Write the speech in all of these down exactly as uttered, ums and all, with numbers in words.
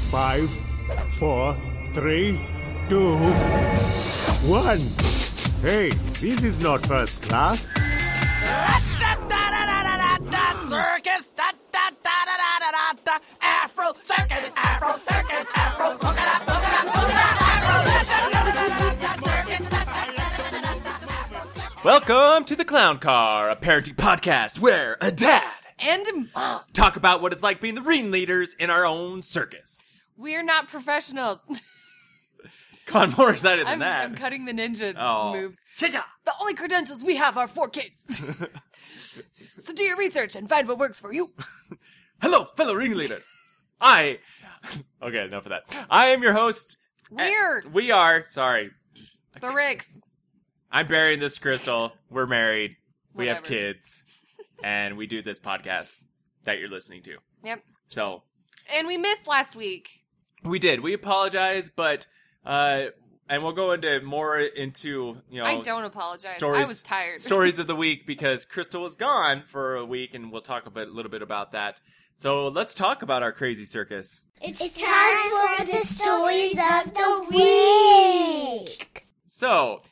Five, four, three, two, one. Hey, this is not first class. Circus, da da da da da da da. Afro circus, Afro circus, Afro polka dot, polka dot, polka dot, Afro circus, da da da da da. Welcome to the Clown Car, a parenting podcast where a dad and a mom talk about what it's like being the ringleaders in our own circus. We're not professionals. God, I'm more excited than I'm, that. I'm cutting the ninja Oh. moves. Yeah. The only credentials we have are for kids. So do your research and find what works for you. Hello, fellow ringleaders. I... Okay, enough of that. I am your host. We're Uh, we are, sorry. the Ricks. I'm burying this crystal. We're married. We have Whatever. kids. And we do this podcast that you're listening to. Yep. So, And we missed last week. we did. We apologize, but... Uh, and we'll go into more into, you know... I don't apologize. stories, I was tired. stories of the week because Crystal was gone for a week, and we'll talk a bit, little bit about that. So let's talk about our crazy circus. It's time for the stories of the week. So,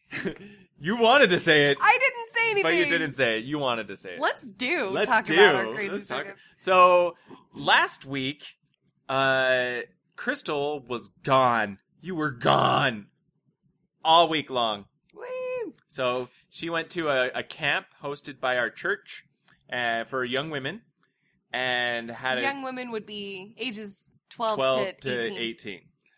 you wanted to say it, I didn't say anything. but you didn't say it. You wanted to say it. Let's do. Let's talk do. about our crazy Let's talk- circus. So, last week, uh, Crystal was gone. You were gone all week long. Woo. So she went to a, a camp hosted by our church uh, for young women, and had a Young women would be ages twelve, twelve to eighteen. to eighteen,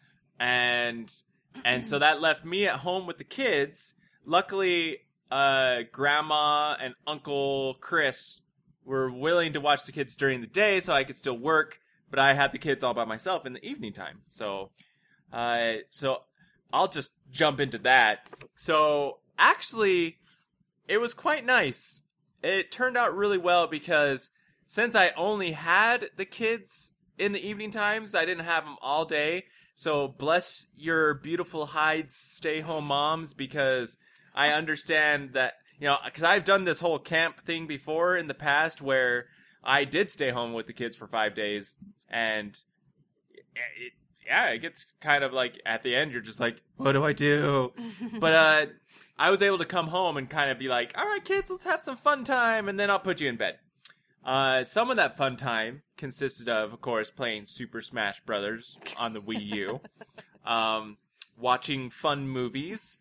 and and so that left me at home with the kids. Luckily, uh, Grandma and Uncle Chris were willing to watch the kids during the day, so I could still work. But I had the kids all by myself in the evening time. So, uh, so I'll just jump into that. So actually, it was quite nice. It turned out really well because since I only had the kids in the evening times, I didn't have them all day. So bless your beautiful hides, stay-home moms, because I understand that, you know, because I've done this whole camp thing before in the past where I did stay home with the kids for five days, and it, yeah, it gets kind of like, at the end, you're just like, what do I do? But uh, I was able to come home and kind of be like, all right, kids, let's have some fun time, and then I'll put you in bed. Uh, some of that fun time consisted of, of course, playing Super Smash Brothers on the Wii U, um, watching fun movies,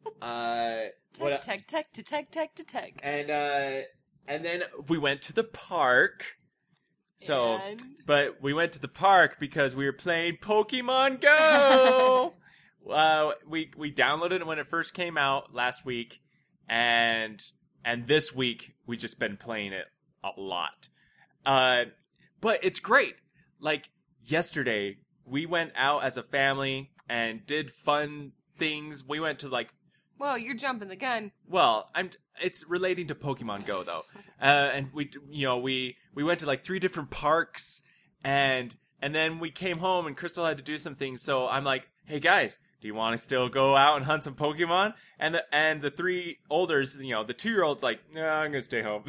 uh, what, Tech, tech, tech, tech, tech, tech, tech. and uh, and then we went to the park. So, And? but we went to the park because we were playing Pokemon Go. uh, we we downloaded it when it first came out last week, and and this week we just been playing it a lot. Uh, but it's great. Like yesterday, we went out as a family and did fun things. We went to like. Whoa, you're jumping the gun. Well, I'm. It's relating to Pokemon Go though, uh, and we, you know, we we went to like three different parks, and and then we came home, and Crystal had to do some things. So I'm like, hey guys, do you want to still go out and hunt some Pokemon? And the and the three olders, you know, the two year olds like, no, I'm gonna stay home,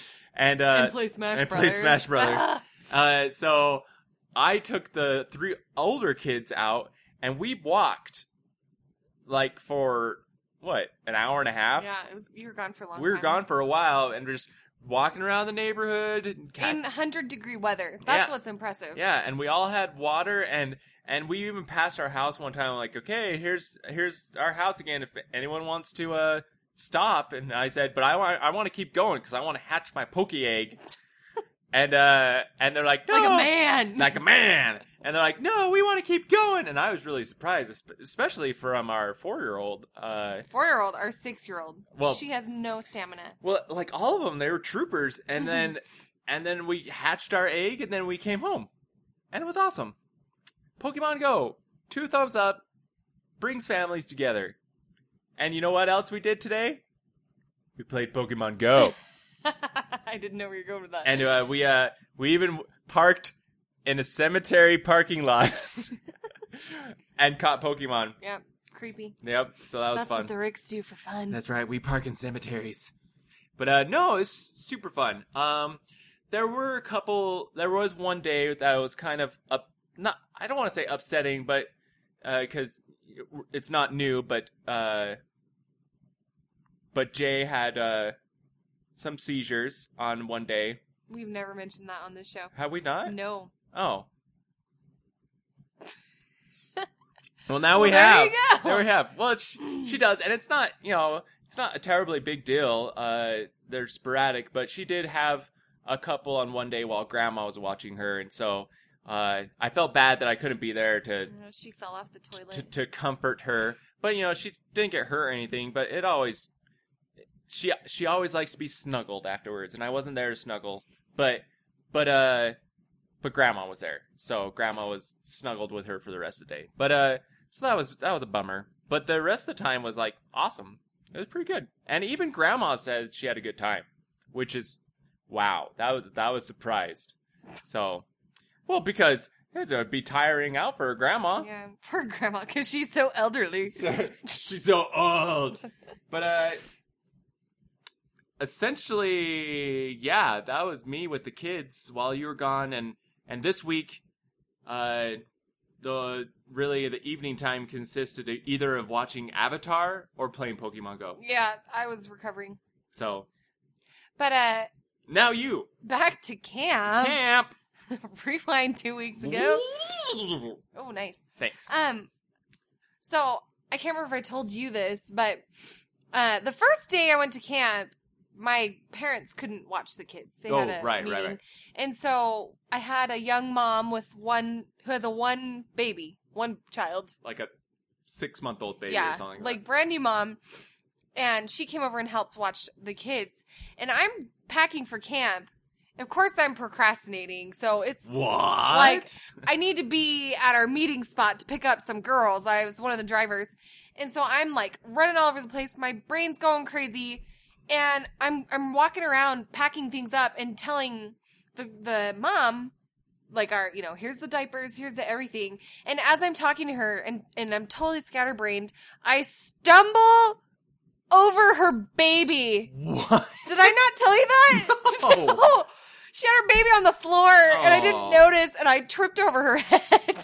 and uh, And play Smash and Brothers. play Smash Brothers. uh, so I took the three older kids out, and we walked like for. What, an hour and a half? Yeah, it was. You were gone for a long We were time. gone for a while and just walking around the neighborhood. And ca- In one hundred degree weather. That's Yeah. what's impressive. yeah, and we all had water, and and we even passed our house one time. Like, okay, here's here's our house again. If anyone wants to uh, stop, and I said, but I want I want to keep going because I want to hatch my poke egg. and uh, and they're like, no, Like a man. like a man. And they're like, no, we want to keep going. And I was really surprised, espe- especially from our four-year-old. Uh, Four-year-old or six-year-old. Well- she has no stamina. Well, like all of them, they were troopers, and then and then we hatched our egg, and then we came home, and it was awesome. Pokemon Go, two thumbs up, brings families together. And you know what else we did today? We played Pokemon Go, I didn't know where you were going with that. and uh, we uh we even parked in a cemetery parking lot and caught Pokemon. Yep, creepy. Yep, so that was That's fun. what the Ricks do for fun. That's right, we park in cemeteries. But uh no, it's super fun. Um there were a couple there was one day that was kind of up not I don't want to say upsetting, but because uh, it's not new, but uh, but Jay had uh, some seizures on one day. We've never mentioned that on this show. Have we not? No. Oh. Well, now Well, we there have. you go. There we have. Well, it's, she does, and it's not, you know, it's not a terribly big deal. Uh, they're sporadic, but she did have a couple on one day while Grandma was watching her, and so uh, I felt bad that I couldn't be there to She fell off the toilet. to, to comfort her. But you know, she didn't get hurt or anything. But it always she she always likes to be snuggled afterwards, and I wasn't there to snuggle. But but uh, but Grandma was there, so Grandma was snuggled with her for the rest of the day. But uh, so that was that was a bummer. But the rest of the time was like awesome. It was pretty good, and even Grandma said she had a good time, which is wow. That was that was surprised. So, well, because it would be tiring out for Grandma. Yeah, poor Grandma, because she's so elderly. She's so old. But uh, essentially, yeah, that was me with the kids while you were gone, and and this week, uh, the really the evening time consisted of either of watching Avatar or playing Pokemon Go. Yeah, I was recovering. So But uh, now you back to camp. camp. Rewind two weeks ago. Oh, nice. Thanks. Um, so I can't remember if I told you this, but uh, the first day I went to camp, my parents couldn't watch the kids. They Oh, had a right, right, meeting. right. And so I had a young mom with one who has a one baby, one child. Like a six month old baby yeah, or something. like brand new mom. And she came over and helped watch the kids. And I'm packing for camp. Of course, I'm procrastinating. So it's what? like, I need to be at our meeting spot to pick up some girls. I was one of the drivers. And so I'm like running all over the place. My brain's going crazy. And I'm I'm walking around packing things up and telling the the mom, like, our, you know, here's the diapers, here's the everything. And as I'm talking to her and, and I'm totally scatterbrained, I stumble over her baby. What? Did I not tell you that? No. No. She had her baby on the floor, and I didn't Aw. notice, and I tripped over her head.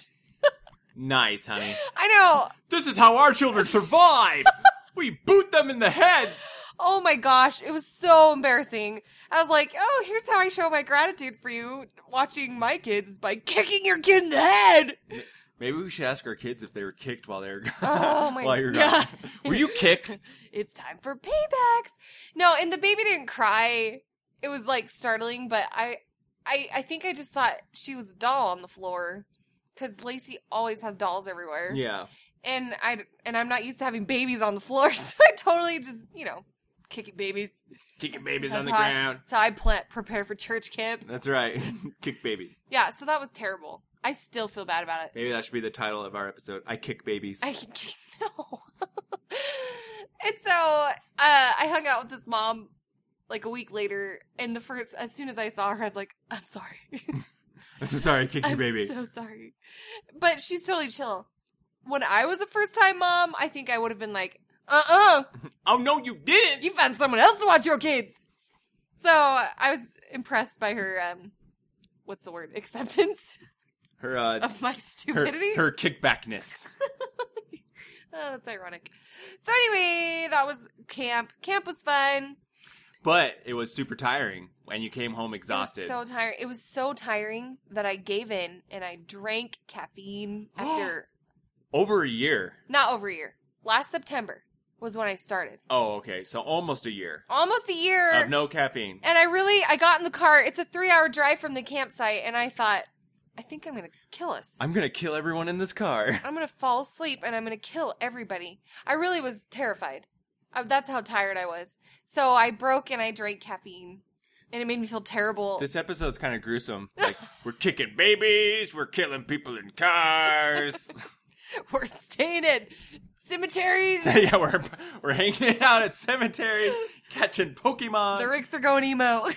Nice, honey. I know. This is how our children survive. We boot them in the head. Oh my gosh, it was so embarrassing. I was like, oh, here's how I show my gratitude for you watching my kids is by kicking your kid in the head. Maybe we should ask our kids if they were kicked while they were gone. Oh my while you're God. gone. Were you kicked? It's time for paybacks. No, and the baby didn't cry. It was like startling, but I, I, I think I just thought she was a doll on the floor because Lacey always has dolls everywhere. Yeah. And I and I'm not used to having babies on the floor, so I totally just, you know, kicking babies. Kicking babies That's on the how I- ground. That's how I plan prepare for church camp. That's right. Kick babies. Yeah, so that was terrible. I still feel bad about it. Maybe that should be the title of our episode. I kick babies. I no. And so uh, I hung out with this mom like a week later, and the first as soon as I saw her, I was like, "I'm sorry, I'm so sorry, I kicked your I'm baby. so sorry." But she's totally chill. When I was a first time mom, I think I would have been like, "Uh uh, Oh no, you didn't. you found someone else to watch your kids." So I was impressed by her. Um, what's the word? Acceptance Her uh, of my her, stupidity. her kickbackness. Oh, that's ironic. So anyway, that was camp. Camp was fun. But it was super tiring when you came home It exhausted. was so tiring. It was so tiring that I gave in and I drank caffeine after Over a year. not over a year. Last September was when I started. Oh, okay. So almost a year Almost a year. of no caffeine. And I really, I got in the car. It's a three hour drive from the campsite. And I thought, I think I'm going to kill us. I'm gonna kill everyone in this car. I'm going to fall asleep and I'm going to kill everybody. I really was terrified. Uh, That's how tired I was. So I broke and I drank caffeine. And it made me feel terrible. This episode's kind of gruesome. Like, we're kicking babies, we're killing people in cars. We're staying in cemeteries. Yeah, we're we're hanging out at cemeteries, catching Pokemon. The Ricks are going emo.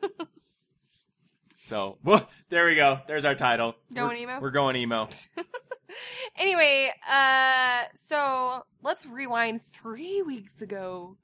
So, well, there we go. There's our title. Going We're- emo? We're going emo. Anyway, uh, so let's rewind three weeks ago.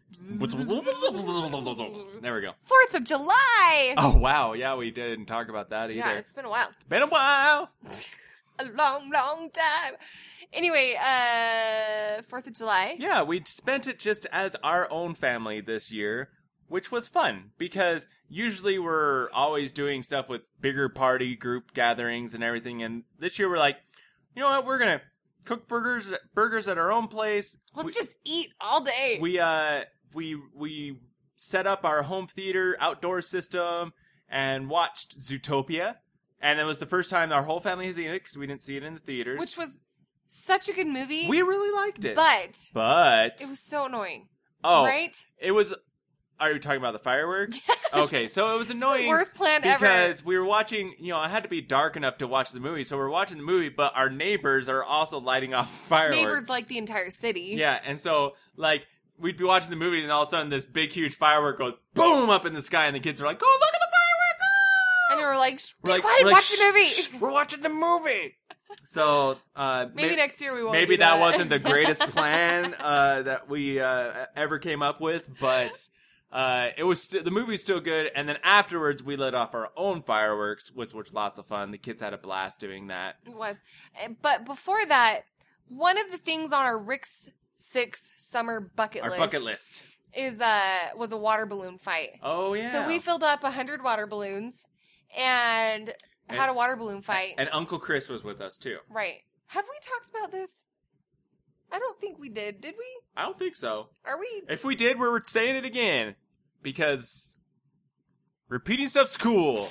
There we go. Fourth of July. Oh, wow. Yeah, we didn't talk about that either. yeah, it's been a while. Been a while. a long, long time. Anyway, uh, fourth of July. Yeah, we spent it just as our own family this year, which was fun because usually we're always doing stuff with bigger party group gatherings and everything. And this year we're like, you know what? We're going to cook burgers, burgers at our own place. Let's we, just eat all day. We, uh, we, we set up our home theater outdoor system and watched Zootopia. And it was the first time our whole family has seen it because we didn't see it in the theaters. Which was such a good movie. We really liked it. But. But. It was so annoying. Oh. Right? It was. Are you talking about the fireworks? Yes. Okay, so it was annoying. It's the worst plan because ever. Because we were watching, you know, it had to be dark enough to watch the movie. So we're watching the movie, but our neighbors are also lighting off fireworks. Neighbors like the entire city. Yeah, and so, like, we'd be watching the movie and all of a sudden this big, huge firework goes boom up in the sky and the kids are like, oh, look at the firework! Ah! And we were like, be We're like, quiet, we're like, watch the movie. "Shh, we're watching the movie. So, uh, maybe may- next year we won't. Maybe do that that wasn't the greatest plan uh, that we uh, ever came up with, but uh, it was st- the movie's still good. And then afterwards, we lit off our own fireworks, which was lots of fun. The kids had a blast doing that. It was. Uh, But before that, one of the things on our Rick's Six summer bucket Our list, bucket list. is uh was a water balloon fight. Oh yeah. So we filled up a hundred water balloons and, And- had a water balloon fight. and Uncle Chris was with us too. Right. Have we talked about this? I don't think we did. Did we? I don't think so. Are we? If we did, we're saying it again because repeating stuff's cool.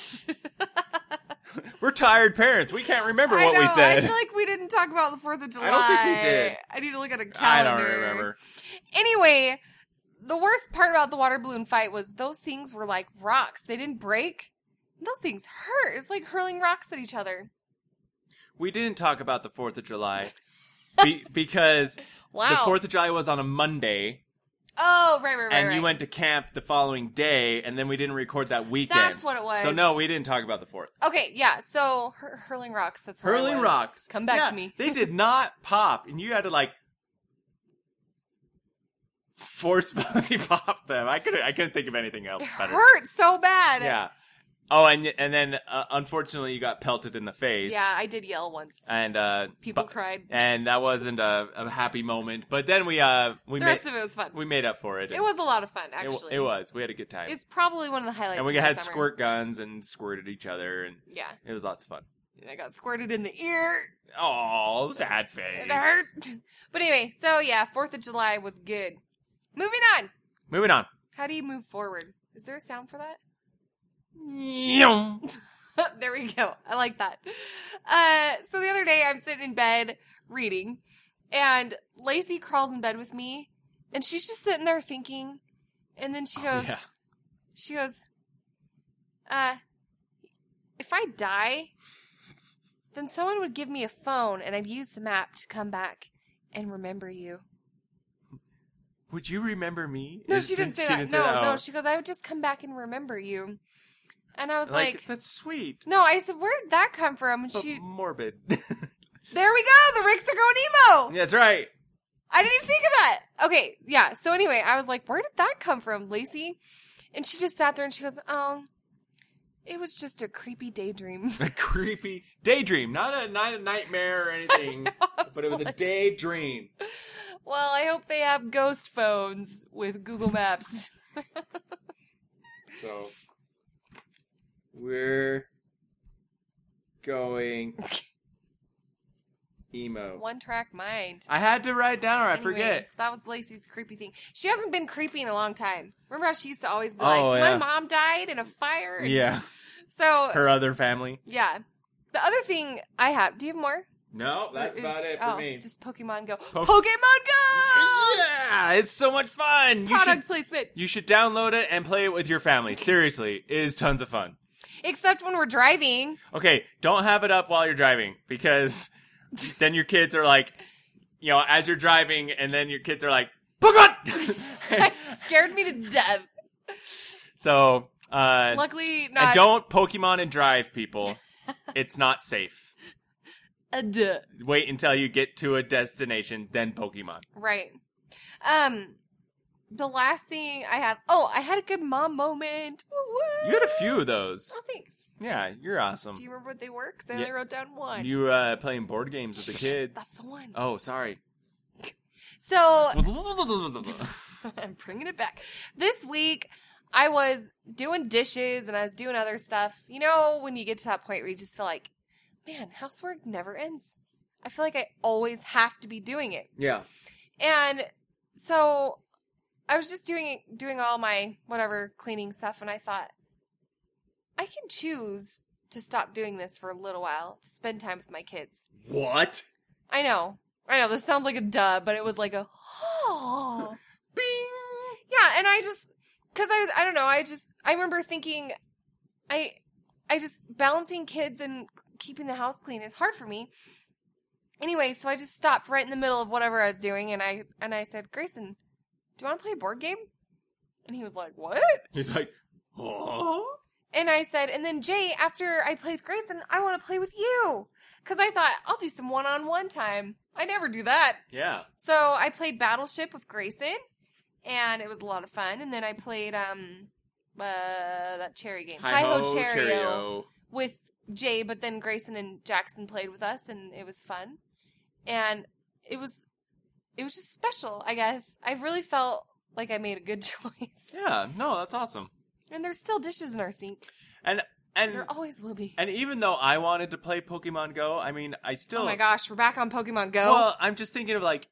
We're tired parents. We can't remember I what know, we said. I feel like we didn't talk about the fourth of July. I don't think we did. I need to look at a I calendar. don't remember. Anyway, the worst part about the water balloon fight was those things were like rocks. They didn't break. Those things hurt. It's like hurling rocks at each other. We didn't talk about the fourth of July be- because Wow. the fourth of July was on a Monday, Oh, right, right, right. and right. you went to camp the following day, and then we didn't record that weekend. That's what it was. So no, we didn't talk about the fourth. Okay, yeah. So hur- hurling rocks. That's where I Hurling was. rocks. Come back Yeah, to me. They did not pop, and you had to like forcefully pop them. I couldn't. I couldn't think of anything else It better. hurt so bad. Yeah. Oh, and and then uh, unfortunately you got pelted in the face. Yeah, I did yell once. And uh, People bu- cried. and that wasn't a, a happy moment. But then we uh we the made rest of it was fun. we made up for it. It was a lot of fun, It, actually. it was. We had a good time. It's probably one of the highlights. And we of my had summer. squirt guns and squirted each other, and Yeah, it was lots of fun. and I got squirted in the ear. Oh, sad face. It hurt. But anyway, so yeah, Fourth of July was good. Moving on. Moving on. How do you move forward? Is there a sound for that? Yum. There we go. I like that. Uh, so the other day I'm sitting in bed reading, and Lacey crawls in bed with me, and she's just sitting there thinking, and then she goes, yeah. she goes, uh, if I die, then someone would give me a phone, and I'd use the map to come back and remember you. Would you remember me? No, Is- she didn't say she that. Didn't no, say that. no. Oh. She goes, I would just come back and remember you. And I was like, like, that's sweet, no, I said, where did that come from? And but she, morbid. there we go. The Ricks are going emo. That's right. I didn't even think of that. Okay, yeah. So anyway, I was like, where did that come from, Lacey? And she just sat there and she goes, oh, it was just a creepy daydream. A creepy daydream, not a, not a nightmare or anything, I but it was a like, daydream. well, I hope they have ghost phones with Google Maps. So we're going emo. One track mind. I had to write down or I Anyway, forget. That was Lacey's creepy thing. She hasn't been creepy in a long time. Remember how she used to always be Oh, like, yeah. my mom died in a fire? And Yeah, So, her other family. yeah. The other thing I have, do you have more? No, that's Is- about it for oh, me. Just Pokemon Go. Po- Pokemon Go! Yeah, it's so much fun. You Product should placement. you should download it and play it with your family. Seriously, it is tons of fun. Except when we're driving. Okay, don't have it up while you're driving because then your kids are like, you know, as you're driving, and then your kids are like, Pokemon! It scared me to death. So, uh, Luckily, and not. don't Pokemon and drive, people. It's not safe. Uh, duh. Wait until you get to a destination, then Pokemon. Right. Um, the last thing I have. Oh, I had a good mom moment. Woo-woo. You had a few of those. Oh, thanks. Yeah, you're awesome. Do you remember what they were? Because I Yeah. only wrote down one. You were uh, playing board games with the kids. That's the one. Oh, sorry. So I'm bringing it back. This week, I was doing dishes and I was doing other stuff. You know, when you get to that point where you just feel like, man, housework never ends. I feel like I always have to be doing it. Yeah. And so I was just doing doing all my whatever cleaning stuff, and I thought, I can choose to stop doing this for a little while, to spend time with my kids. What? I know. I know, this sounds like a duh, but it was like a, oh. Bing! Yeah, and I just, because I was, I don't know, I just, I remember thinking, I, I just, balancing kids and keeping the house clean is hard for me. Anyway, so I just stopped right in the middle of whatever I was doing, and I, and I said, Grayson, do you want to play a board game? And he was like, what? He's like, oh? And I said, and then Jay, after I play with Grayson, I want to play with you. Because I thought, I'll do some one-on-one time. I never do that. Yeah. So I played Battleship with Grayson, and it was a lot of fun. And then I played um uh that cherry game, Hi-ho, Hi-ho Cherry-O, Cherry-O. with Jay, but then Grayson and Jackson played with us, and it was fun. And it was it was just special, I guess. I really felt like I made a good choice. Yeah, no, that's awesome. And there's still dishes in our sink. And and There always will be. and even though I wanted to play Pokemon Go, I mean, I still Oh my gosh, we're back on Pokemon Go. Well, I'm just thinking of like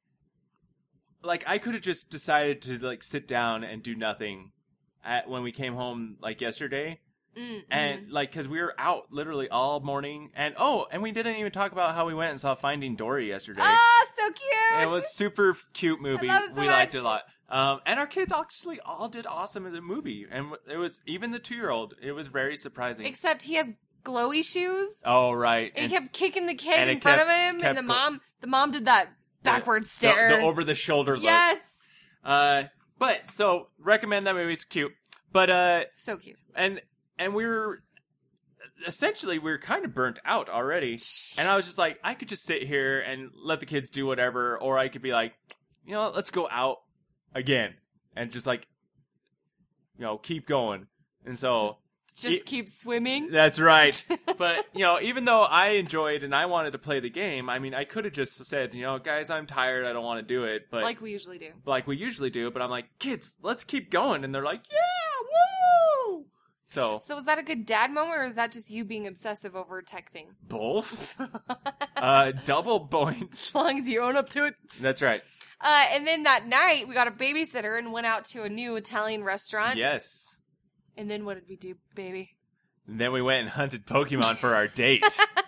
like I could have just decided to like sit down and do nothing at when we came home like yesterday. Mm-mm. And like cuz we were out literally all morning, and oh, and we didn't even talk about how we went and saw Finding Dory yesterday. Ah, so cute. And it was super cute movie. I love it so we liked it a much. lot. Um, and our kids actually all did awesome in the movie, and it was even the two-year-old. It was very surprising. Except he has glowy shoes. oh right, And he s- kept kicking the kid and in it front kept- of him, kept and the go- mom, the mom did that backward the- stare. the, the over-the-shoulder look. Yes, Uh, but so recommend that movie. It's cute. But uh, so cute. and and we were essentially we were kind of burnt out already, and I was just like, I could just sit here and let the kids do whatever, or I could be like, you know, let's go out again and just like, you know, keep going. And so Just It- keep swimming. that's right. But, you know, even though I enjoyed and I wanted to play the game, I mean, I could have just said, you know, guys, I'm tired. I don't want to do it. But Like we usually do. like we usually do. But I'm like, kids, let's keep going. And they're like, yeah, woo! So, So was that a good dad moment, or is that just you being obsessive over a tech thing? both. uh, double points. As long as you own up to it. That's right. Uh, and then that night, we got a babysitter and went out to a new Italian restaurant. Yes. And then what did we do, baby? And then we went and hunted Pokemon for our date.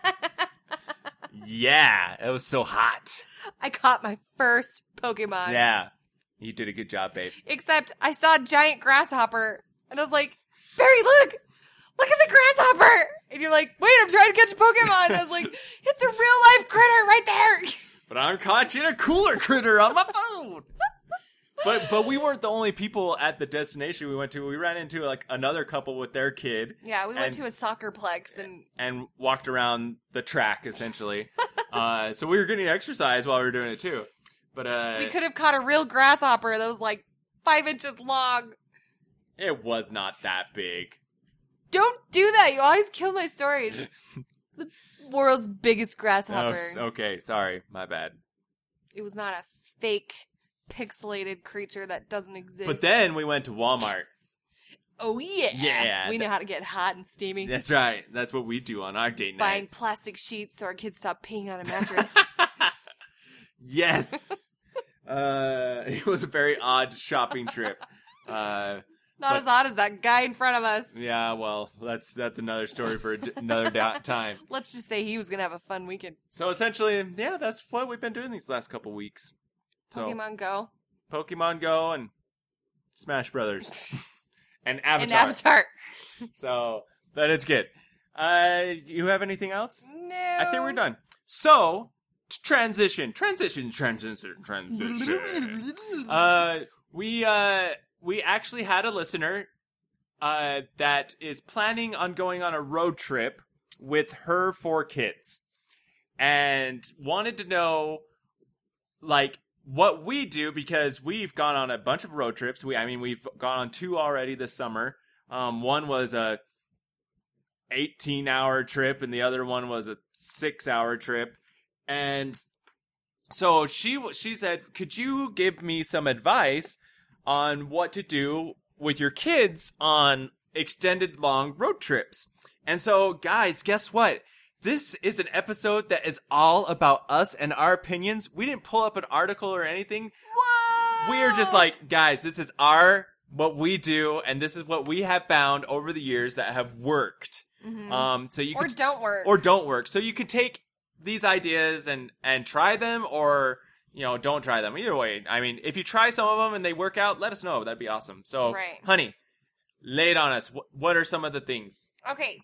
Yeah, it was so hot. I caught my first Pokemon. Yeah. You did a good job, babe. Except I saw a giant grasshopper, and I was like, Barry, look! Look at the grasshopper! And you're like, wait, I'm trying to catch a Pokemon! And I was like, it's a real life critter right there! But I'm catching a cooler critter on my phone. But but we weren't the only people at the destination we went to. We ran into like another couple with their kid Yeah, we went And- to a soccer plex, and and walked around the track essentially. uh, so we were getting exercise while we were doing it too. But uh, we could have caught a real grasshopper that was like five inches long. it was not that big. Don't do that! You always kill my stories. It's the world's biggest grasshopper. Oh, okay, sorry, my bad. It was not a fake, pixelated creature that doesn't exist. But then we went to Walmart. oh yeah, Yeah, we know th- how to get hot and steamy. That's right. That's what we do on our date Buying nights. plastic sheets so our kids stop peeing on a mattress. Yes. uh, it was a very odd shopping trip. Uh, Not But- as odd as that guy in front of us. yeah, well, that's that's another story for a d- another da- time. Let's just say he was gonna have a fun weekend. So essentially, yeah, that's what we've been doing these last couple weeks. So Pokemon Go Pokemon Go and Smash Brothers and Avatar. and Avatar. So, but it's good. Uh, you have anything else? No, I think we're done. So, t- transition, transition, transition, transition. uh, we uh, we actually had a listener uh that is planning on going on a road trip with her four kids, and wanted to know, like, what we do, because we've gone on a bunch of road trips. We, I mean, we've gone on two already this summer. Um, one was a eighteen hour trip and the other one was a six hour trip. And so she she said, could you give me some advice on what to do with your kids on extended long road trips? And so, guys, guess what? This is an episode that is all about us and our opinions. We didn't pull up an article or anything. Whoa! We are just like, guys, this is our, what we do, and this is what we have found over the years that have worked. Mhm. Um, so you Or can, don't work. or don't work. So you can take these ideas and, and try them, or, you know, don't try them. Either way, I mean, if you try some of them and they work out, let us know. That'd be awesome. So, Right. honey, lay it on us. What, what are some of the things? Okay.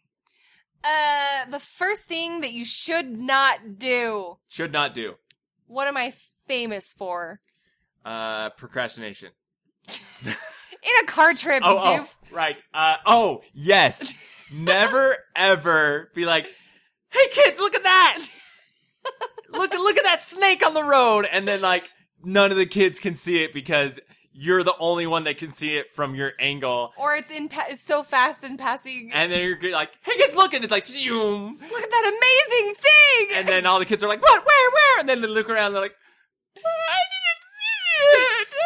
Uh, the first thing that you should not do. Should not do. What am I famous for? Uh, procrastination. In a car trip, Oh, you oh, doof. right. Uh, oh, yes. Never, ever be like, hey, kids, look at that. Look, look at that snake on the road. And then, like, none of the kids can see it because you're the only one that can see it from your angle. Or it's in pa- it's so fast in passing. And then you're like, hey, kids, look. And it's like, zoom. Look at that amazing thing! And then all the kids are like, what, where, where? And then they look around and they're like, I didn't see it.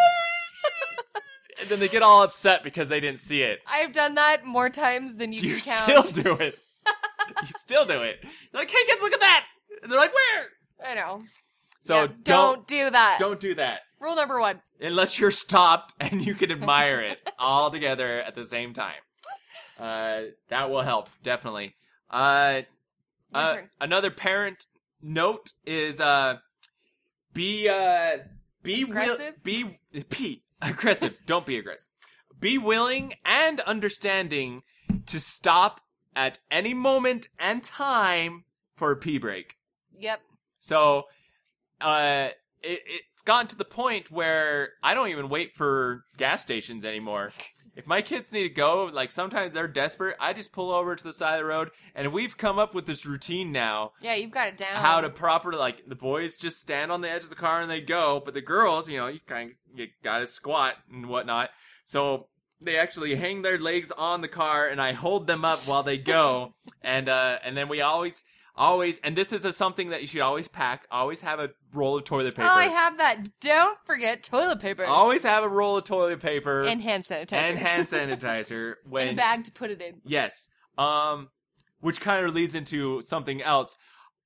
And then they get all upset because they didn't see it. I've done that more times than you, You can count. still do it. You still do it. They're like, hey, kids, look at that. And they're like, where? I know. So Yeah, don't, don't do that. don't do that. Rule number one. Unless you're stopped and you can admire it all together at the same time. Uh, that will help, definitely. Uh, Your uh, turn. another parent note is uh, be uh, be will- Aggressive? be be aggressive. Don't be aggressive. Be willing and understanding to stop at any moment and time for a pee break. Yep. So, uh, it, it's gotten to the point where I don't even wait for gas stations anymore. If my kids need to go, like sometimes they're desperate, I just pull over to the side of the road, and we've come up with this routine now, Yeah, you've got it down. how to properly, like, the boys just stand on the edge of the car and they go, but the girls, you know, you kind of, you gotta squat and whatnot. So they actually hang their legs on the car, and I hold them up while they go, and uh, and then we always. Always, and this is a, something that you should always pack. Always have a roll of toilet paper. Oh, I have that. Don't forget toilet paper. Always have a roll of toilet paper And hand sanitizer. and hand sanitizer when And a bag to put it in. yes. Um, which kind of leads into something else.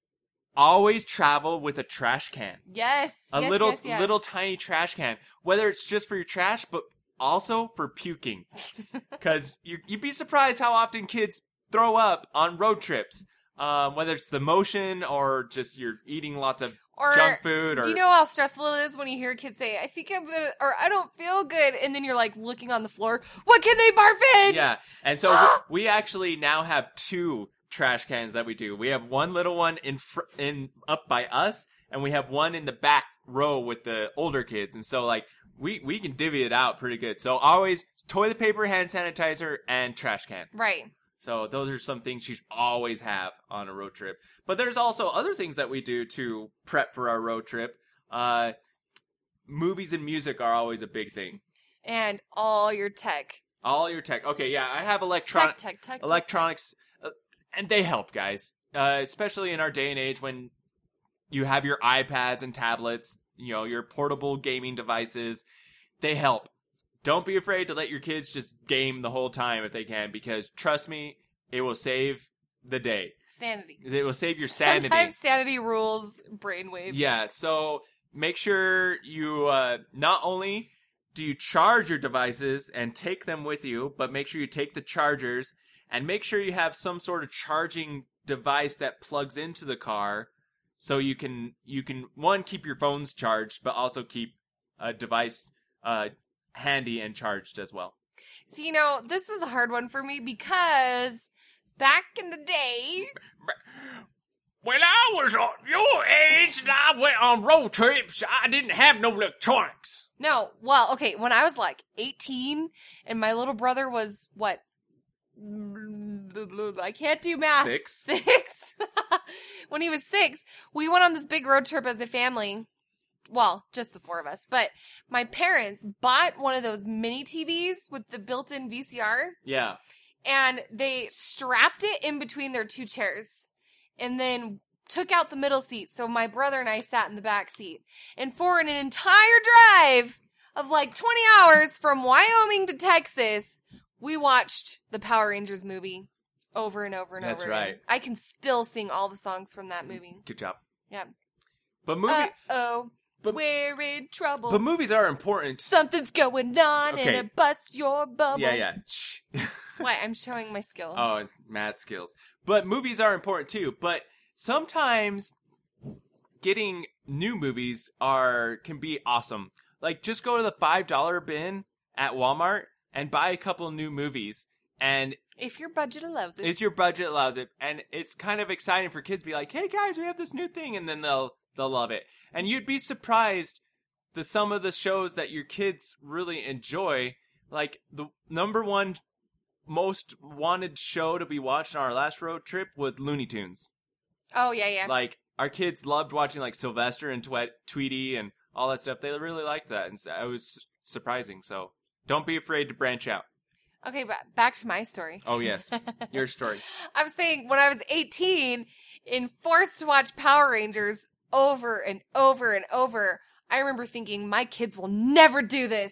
Always travel with a trash can. Yes. A yes, little yes, yes. little tiny trash can. Whether it's just for your trash, but also for puking. Because you'd be surprised how often kids throw up on road trips. Um, whether it's the motion or just you're eating lots of Or junk food. Or do you know how stressful it is when you hear kids say, I think I'm gonna, or I don't feel good, and then you're like looking on the floor, what can they barf in? Yeah, and so we, we actually now have two trash cans that we do. We have one little one in fr- in up by us, and we have one in the back row with the older kids. And so like we we can divvy it out pretty good. So always toilet paper, hand sanitizer, and trash can. Right. So those are some things you should always have on a road trip. But there's also other things that we do to prep for our road trip. Uh, movies and music are always a big thing. And all your tech. All your tech. Okay, yeah, I have electronic Tech, tech, tech. tech. electronics, uh, and they help, guys. Uh, especially in our day and age when you have your iPads and tablets, you know, your portable gaming devices. They help. Don't be afraid to let your kids just game the whole time if they can, because trust me, it will save the day. Sanity. It will save your sanity. Sometimes sanity rules brainwaves. Yeah, so make sure you uh, not only do you charge your devices and take them with you, but make sure you take the chargers and make sure you have some sort of charging device that plugs into the car, so you can you can one keep your phones charged, but also keep a device uh, handy and charged as well. So, you know, this is a hard one for me because back in the day, When I was your age and I went on road trips, I didn't have no electronics. no, well, okay, when I was like eighteen and my little brother was what? I can't do math. Six. Six. When he was six, we went on this big road trip as a family. Well, just the four of us. But my parents bought one of those mini T Vs with the built-in V C R. Yeah. and they strapped it in between their two chairs and then took out the middle seat. So my brother and I sat in the back seat. And for an entire drive of like twenty hours from Wyoming to Texas, we watched the Power Rangers movie over and over and That's over right. again. I can still sing all the songs from that movie. Good job. Yeah. But movie, Uh-oh, but- we're in trouble. but movies are important. Something's going on Okay. and it busts your bubble. Yeah, yeah. Shh. Why? I'm showing my skill. Oh, mad skills. But movies are important too. But sometimes getting new movies are can be awesome. Like, just go to the five dollar bin at Walmart and buy a couple new movies. And If your budget allows it. if your budget allows it, and it's kind of exciting for kids to be like, hey guys, we have this new thing, and then they'll they'll love it. And you'd be surprised the some of the shows that your kids really enjoy. Like, the number one most wanted show to be watched on our last road trip was Looney Tunes. Oh, yeah, yeah. Like, our kids loved watching like Sylvester and Twe- Tweety and all that stuff. They really liked that, and so it was surprising. So don't be afraid to branch out. Okay, but back to my story. Oh yes, your story. I'm saying when I was eighteen and forced to watch Power Rangers over and over and over, I remember thinking, my kids will never do this.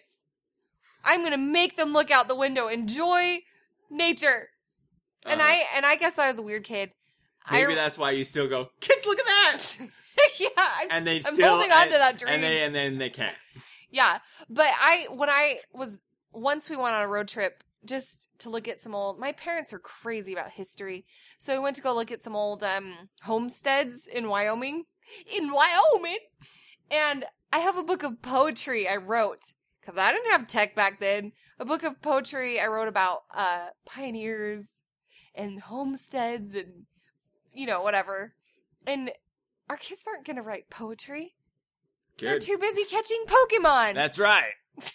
I'm going to make them look out the window, enjoy nature. And Uh-huh. I and I guess I was a weird kid. Maybe I, that's why you still go, kids, look at that, yeah, I'm, and they I'm still holding on and, to that dream. and they and then they can't. Yeah, but I when I was once we went on a road trip just to look at some old. My parents are crazy about history, so we went to go look at some old um, homesteads in Wyoming. In Wyoming, and I have a book of poetry I wrote because I didn't have tech back then. A book of poetry I wrote about uh, pioneers and homesteads and you know whatever. And our kids aren't going to write poetry. They're Good. too busy catching Pokemon. That's right.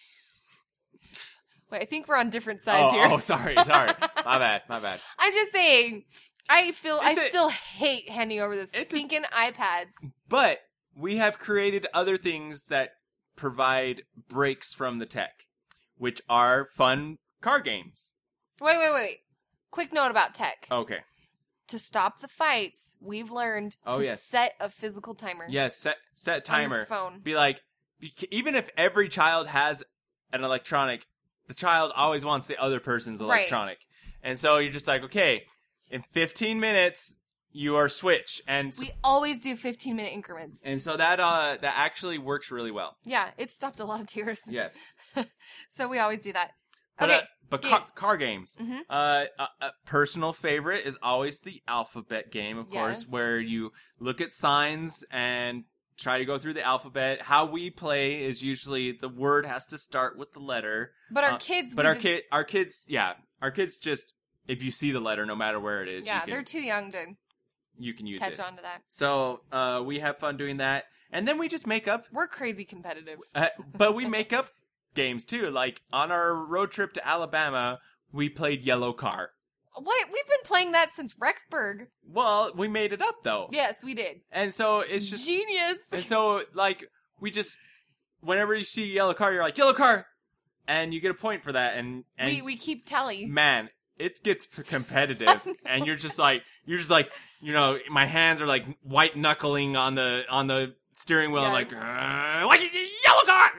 Wait, I think we're on different sides Oh, here. oh, sorry, sorry. My bad, my bad. I'm just saying, I feel It's I a- still hate handing over the It's a- stinking iPads. But we have created other things that provide breaks from the tech, which are fun car games. Wait, wait, wait. Quick note about tech. Okay. To stop the fights, we've learned Oh, to yes. set a physical timer. Yes, set set on your timer. phone. Be like, bec- even if every child has an electronic, the child always wants the other person's Right. electronic. And so you're just like, okay, in fifteen minutes, you are switched. And s- We always do fifteen minute increments. and so that uh that actually works really well. Yeah, it stopped a lot of tears. Yes. So we always do that. But, Okay. uh, but ca- games. car games. Mhm. Uh, a, a personal favorite is always the alphabet game, of course, Yes. where you look at signs and try to go through the alphabet. How we play is usually the word has to start with the letter. But our Uh, kids, But we our just, kid, our kids, yeah, our kids just if you see the letter, no matter where it is, yeah, you can, they're too young to you can use catch it. on to that. So uh, we have fun doing that, and then we just make up. We're crazy competitive. Uh, but we make up games too. Like on our road trip to Alabama, we played Yellow Car. What? We've been playing that since Rexburg. Well, we made it up though. Yes, we did. And so it's just Genius. and so like we just whenever you see a yellow car, you're like yellow car, and you get a point for that. And and we we keep tally. man, it gets p- competitive, and you're just like you're just like you know my hands are like white knuckling on the on the steering wheel, Yes. like uh, like yellow car.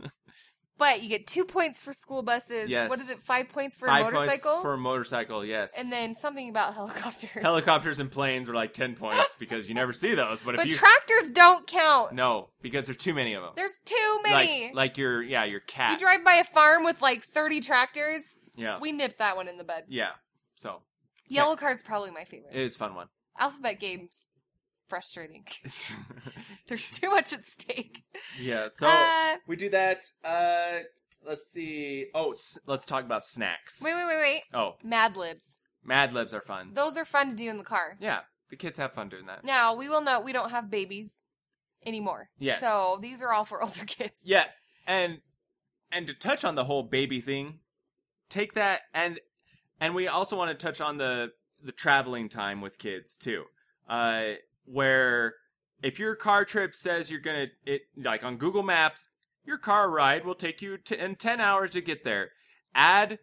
But you get two points for school buses. Yes. What is it? Five points for Five a motorcycle. points for a motorcycle, yes. and then something about helicopters. Helicopters and planes were like ten points because you never see those. But if but you tractors don't count. no, because there's too many of them. There's too many. Like like your yeah your cat. you drive by a farm with like thirty tractors. yeah We nipped that one in the bud. yeah. So Yellow Car's probably my favorite. it is a fun one. Alphabet games, frustrating. There's too much at stake. yeah. So Uh, we do that. Uh, let's see. Oh, s- let's talk about snacks. Wait, wait, wait, wait. Oh, Mad Libs. Mad Libs are fun. Those are fun to do in the car. Yeah, the kids have fun doing that. Now, we will note we don't have babies anymore. Yes. So these are all for older kids. Yeah, and and to touch on the whole baby thing, take that and and we also want to touch on the the traveling time with kids too, uh, where if your car trip says you're gonna it like on Google Maps, your car ride will take you to in ten hours to get there. Add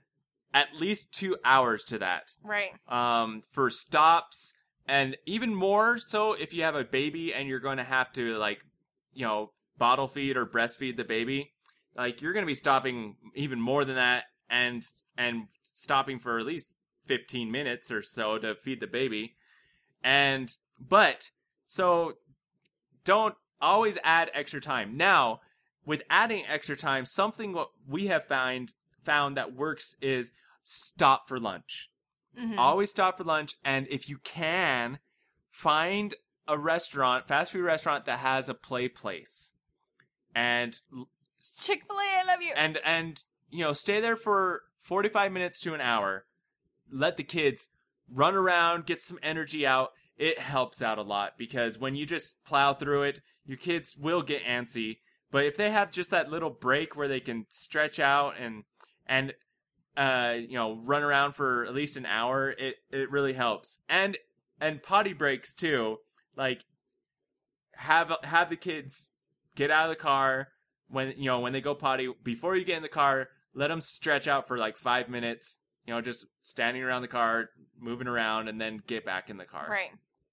at least two hours to that. Right. Um, for stops, and even more so if you have a baby and you're going to have to, like, you know, bottle feed or breastfeed the baby. Like, you're going to be stopping even more than that, and and stopping for at least fifteen minutes or so to feed the baby. And, but, so, don't always add extra time. Now, with adding extra time, something what we have found, found that works is stop for lunch. Mhm. Always stop for lunch, and if you can, find a restaurant, fast food restaurant that has a play place. And Chick-fil-A, I love you. and and you know, stay there for forty-five minutes to an hour. Let the kids run around, get some energy out. It helps out a lot, because when you just plow through it, your kids will get antsy. But if they have just that little break where they can stretch out and and uh you know, run around for at least an hour, it it really helps. And and potty breaks too. Like, have have the kids get out of the car when, you know, when they go potty. Before you get in the car, let them stretch out for like five minutes. You know, just standing around the car, moving around, and then get back in the car. Right.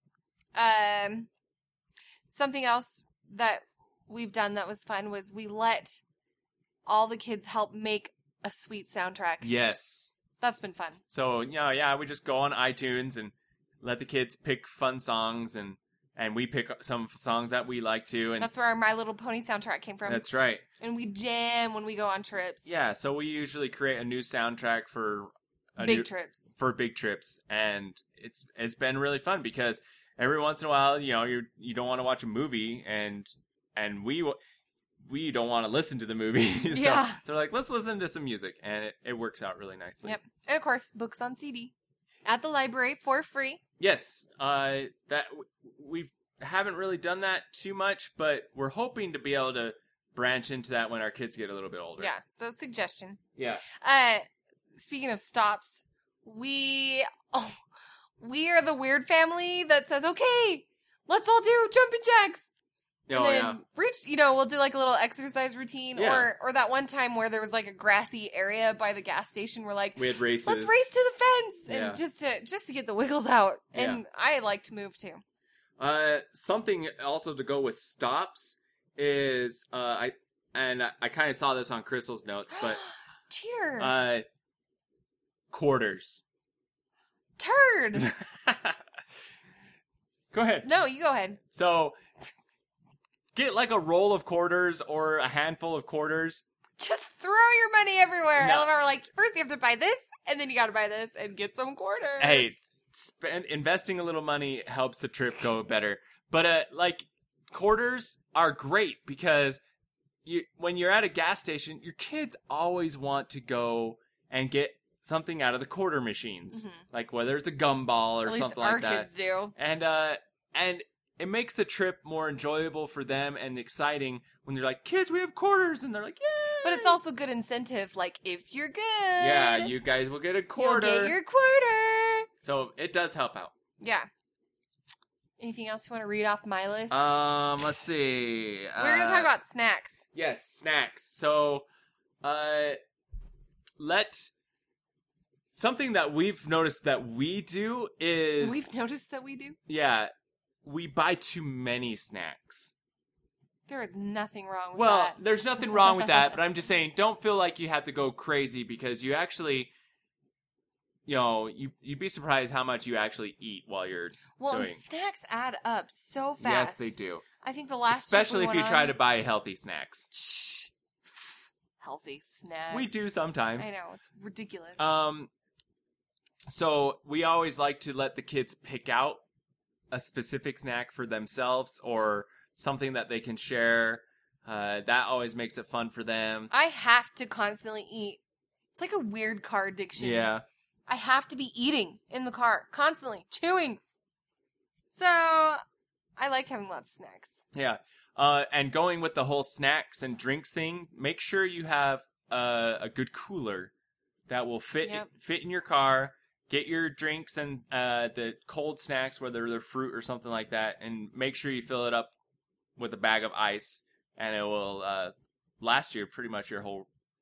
Um, something else that we've done that was fun was we let all the kids help make a sweet soundtrack. Yes. That's been fun. So, you know, yeah, we just go on iTunes and let the kids pick fun songs, and and we pick some songs that we like to. And That's where our My Little Pony soundtrack came from. that's right. And we jam when we go on trips. Yeah, so we usually create a new soundtrack for a Big new, trips. for big trips, and it's it's been really fun, because every once in a while, you know, you you don't want to watch a movie, and and we we don't want to listen to the movie. so, Yeah. so we're like, let's listen to some music, and it, it works out really nicely. Yep. And of course, books on C D at the library for free. Yes, uh, that we haven't really done that too much, but we're hoping to be able to branch into that when our kids get a little bit older. Yeah. So suggestion. Yeah. Uh, speaking of stops, we oh, we are the weird family that says, "Okay, let's all do jumping jacks." Oh, and then yeah. reach, you know, we'll do like a little exercise routine, Yeah. or or that one time where there was like a grassy area by the gas station. We're like, We had races. let's race to the fence, and Yeah. just to just to get the wiggles out. And I like to move too. Uh, something also to go with stops is uh, I and I, I kind of saw this on Crystal's notes, but Cheater, uh, quarters. turd. Go ahead. No, you go ahead. So, get like a roll of quarters or a handful of quarters. Just throw your money everywhere. No. I love how we're like, first you have to buy this, and then you got to buy this, and get some quarters. Hey, spend investing a little money helps the trip go better. But uh, like quarters are great, because you when you're at a gas station, your kids always want to go and get something out of the quarter machines, Mhm. like whether it's a gumball or At least something our like that. kids do. And uh, and it makes the trip more enjoyable for them and exciting when they're like, "Kids, we have quarters," and they're like, "Yay!" But it's also good incentive. Like, if you're good, yeah, you guys will get a you'll quarter. get your quarter. So it does help out. Yeah. Anything else you want to read off my list? Um, let's see. We're gonna Uh, talk about snacks. Yes, snacks. So, uh, let something that we've noticed that we do is We've noticed that we do. yeah, we buy too many snacks. There is nothing wrong with Well, that. there's nothing wrong with that, but I'm just saying, don't feel like you have to go crazy, because you actually, you know, you you'd be surprised how much you actually eat while you're Well, and doing. snacks add up so fast. Yes, they do. I think the last trip Especially we if went you try on- to buy healthy snacks. Shh. Healthy snacks. We do sometimes. I know, it's ridiculous. Um, so we always like to let the kids pick out a specific snack for themselves, or something that they can share. Uh, that always makes it fun for them. I have to constantly eat. It's like a weird car addiction. Yeah. I have to be eating in the car, constantly chewing. So I like having lots of snacks. Yeah. Uh, and going with the whole snacks and drinks thing, make sure you have uh, a good cooler that will fit Yep. fit in your car. Get your drinks and uh, the cold snacks, whether they're fruit or something like that, and make sure you fill it up with a bag of ice, and it will uh, last you pretty much your whole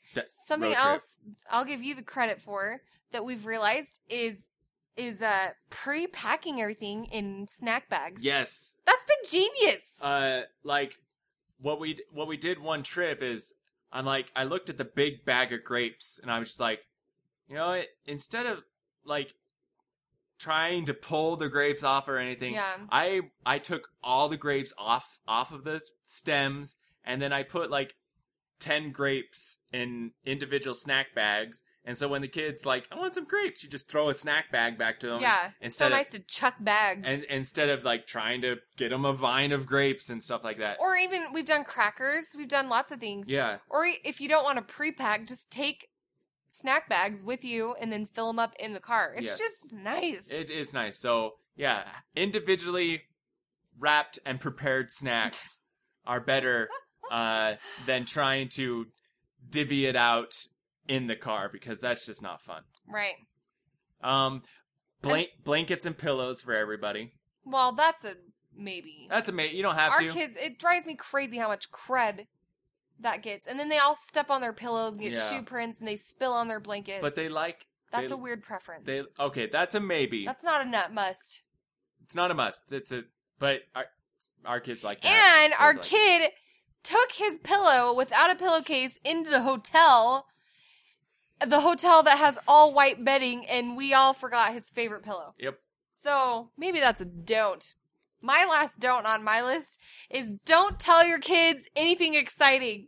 d- Something road trip. else I'll give you the credit for that we've realized is is uh pre-packing everything in snack bags. Yes. That's been genius. Uh, like what we what we did one trip is I'm like I looked at the big bag of grapes and I was just like, you know, it, instead of like trying to pull the grapes off or anything, Yeah. I I took all the grapes off off of the stems and then I put like ten grapes in individual snack bags. And so when the kids like, I want some grapes, you just throw a snack bag back to them. yeah. It's so Instead of nice to chuck bags. and instead of like trying to get them a vine of grapes and stuff like that. Or even we've done crackers. We've done lots of things. Yeah. Or if you don't want to pre-pack, just take snack bags with you and then fill them up in the car. It's Yes. just nice. It is nice. So, yeah, individually wrapped and prepared snacks are better uh, than trying to divvy it out in the car because that's just not fun. Right. Um, blank, blankets and pillows for everybody. Well, that's a maybe. That's amazing. You don't have Our to. kids, it drives me crazy how much cred that gets. And then they all step on their pillows and get Yeah. shoe prints and they spill on their blankets. But they like. That's they, a weird preference. They okay. That's a maybe. That's not a nut must. It's not a must. It's a. But our our kids like that. And our Kids like- kid took his pillow without a pillowcase into the hotel. The hotel that has all white bedding, and we all forgot his favorite pillow. Yep. So maybe that's a don't. My last don't on my list is don't tell your kids anything exciting.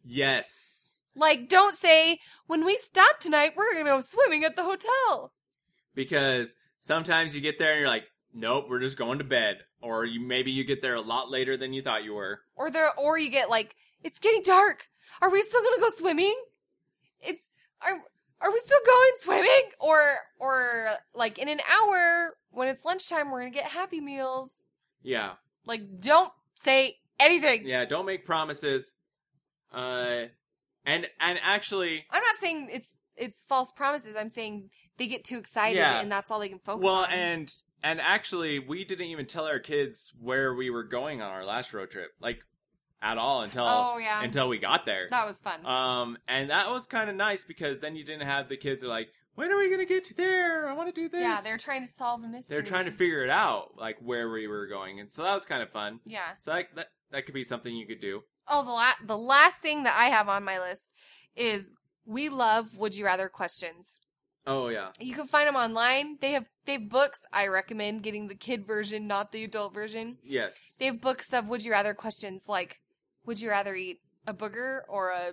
Yes. Like, don't say, when we stop tonight, we're going to go swimming at the hotel. Because sometimes you get there and you're like, nope, we're just going to bed. Or you maybe you get there a lot later than you thought you were. Or there, or you get like, it's getting dark. Are we still going to go swimming? It's, are, are we still going swimming? Or, or like in an hour, when it's lunchtime, we're going to get Happy Meals. Yeah. Like, don't say anything. Yeah, don't make promises. Uh, and and actually, I'm not saying it's it's false promises. I'm saying they get too excited Yeah. and that's all they can focus well, on. and and actually, we didn't even tell our kids where we were going on our last road trip, like at all until Oh, yeah. until we got there. That was fun. Um, and that was kind of nice because then you didn't have the kids that are like, when are we gonna get to there? I want to do this. Yeah, they're trying to solve the mystery. They're trying to figure it out, like where we were going, and so that was kind of fun. Yeah. So that that, that could be something you could do. Oh, the la- the last thing that I have on my list is we love Would You Rather questions. Oh yeah, You can find them online. They have they have books. I recommend getting the kid version, not the adult version. yes. They have books of Would You Rather questions like, would you rather eat a booger or a,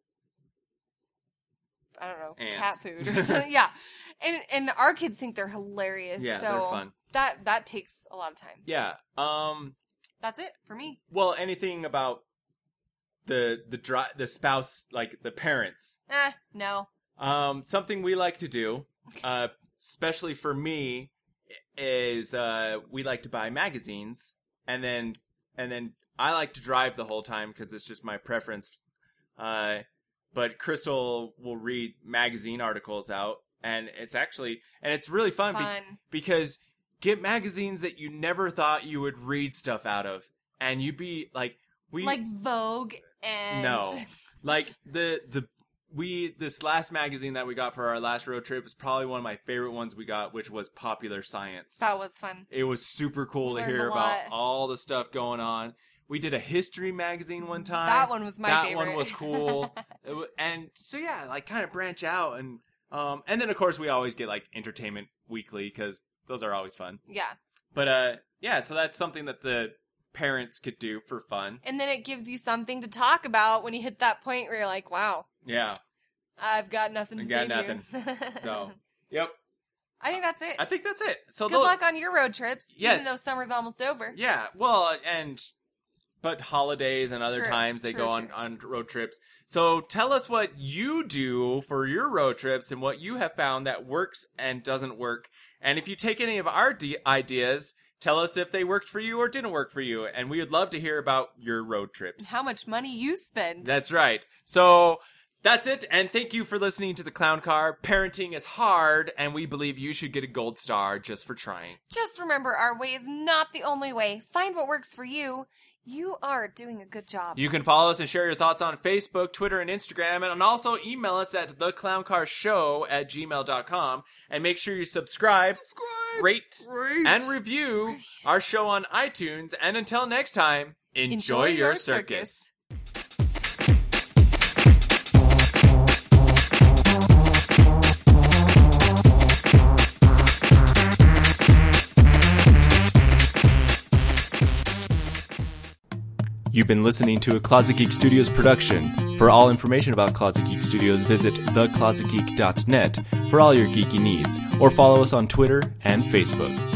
I don't know, Ant. cat food or something? Yeah. And and our kids think they're hilarious. Yeah, so they're fun. That that takes a lot of time. Yeah. Um. That's it for me. Well, anything about the the dri- the spouse, like the parents. Eh, no. Um. Something we like to do, uh, especially for me, is uh, we like to buy magazines, and then and then I like to drive the whole time because it's just my preference. Uh, but Crystal will read magazine articles out, and it's actually and it's really fun, be- Fun. because get magazines that you never thought you would read stuff out of, and you'd be like, we Like Vogue and no, like the the we this last magazine that we got for our last road trip is probably one of my favorite ones we got, which was Popular Science. That was fun. It was super cool to Learned hear a about lot. all the stuff going on. We did a history magazine one time. That one was my that favorite. one was cool. It wa- and so yeah, like kind of branch out and um and then of course we always get like Entertainment Weekly because those are always fun. Yeah. But uh yeah, so that's something that the parents could do for fun. And then it gives you something to talk about when you hit that point where you're like, wow, Yeah. I've got nothing to I say got here. So yep. I think that's it. I think that's it. So Good tho- luck on your road trips, Yes. even though summer's almost over. Yeah, well, and but holidays and other True, times they true, go on, true. on road trips. So tell us what you do for your road trips and what you have found that works and doesn't work. And if you take any of our de- ideas, tell us if they worked for you or didn't work for you. And we would love to hear about your road trips. How much money you spend. That's right. So That's it, and thank you for listening to The Clown Car. Parenting is hard, and we believe you should get a gold star just for trying. Just remember, our way is not the only way. Find what works for you. You are doing a good job. You can follow us and share your thoughts on Facebook, Twitter, and Instagram, and also email us at theclowncarshow at gmail dot com. And make sure you subscribe, subscribe rate, rate, and review our show on iTunes. And until next time, enjoy, enjoy your, your circus. circus. You've been listening to a Closet Geek Studios production. For all information about Closet Geek Studios, visit the closet geek dot net for all your geeky needs, or follow us on Twitter and Facebook.